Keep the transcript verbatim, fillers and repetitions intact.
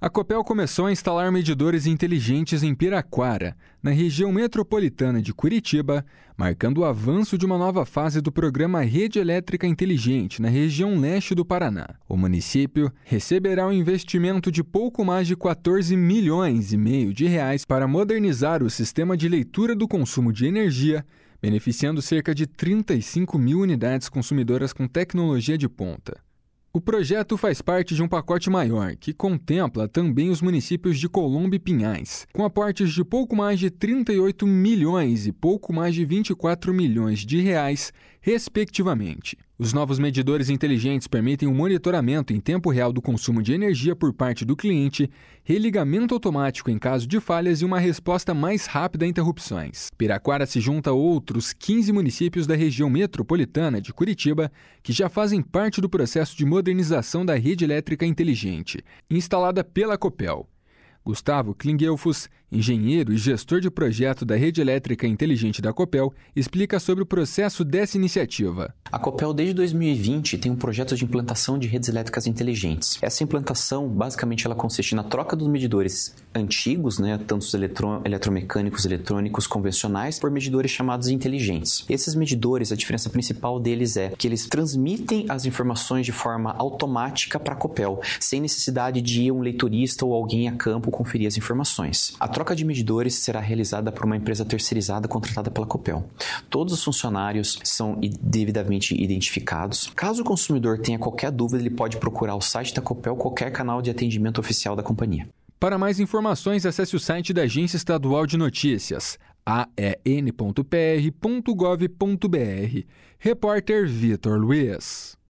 A Copel começou a instalar medidores inteligentes em Piraquara, na região metropolitana de Curitiba, marcando o avanço de uma nova fase do programa Rede Elétrica Inteligente na região leste do Paraná. O município receberá um investimento de pouco mais de quatorze milhões e meio de reais para modernizar o sistema de leitura do consumo de energia, beneficiando cerca de trinta e cinco mil unidades consumidoras com tecnologia de ponta. O projeto faz parte de um pacote maior, que contempla também os municípios de Colombo e Pinhais, com aportes de pouco mais de trinta e oito milhões e pouco mais de vinte e quatro milhões de reais, respectivamente. Os novos medidores inteligentes permitem o monitoramento em tempo real do consumo de energia por parte do cliente, religamento automático em caso de falhas e uma resposta mais rápida a interrupções. Piraquara se junta a outros quinze municípios da região metropolitana de Curitiba, que já fazem parte do processo de modernização da rede elétrica inteligente, instalada pela Copel. Gustavo Klingelfus, engenheiro e gestor de projeto da Rede Elétrica Inteligente da Copel, explica sobre o processo dessa iniciativa. A Copel, desde dois mil e vinte, tem um projeto de implantação de redes elétricas inteligentes. Essa implantação, basicamente, ela consiste na troca dos medidores antigos, né, tanto os eletro- eletromecânicos, eletrônicos, convencionais, por medidores chamados inteligentes. Esses medidores, a diferença principal deles é que eles transmitem as informações de forma automática para a Copel, sem necessidade de ir um leitorista ou alguém a campo conferir as informações. A troca de medidores será realizada por uma empresa terceirizada contratada pela Copel. Todos os funcionários são devidamente identificados. Caso o consumidor tenha qualquer dúvida, ele pode procurar o site da Copel, qualquer canal de atendimento oficial da companhia. Para mais informações, acesse o site da Agência Estadual de Notícias, a e n ponto p r ponto gov ponto b r. Repórter Vitor Luiz.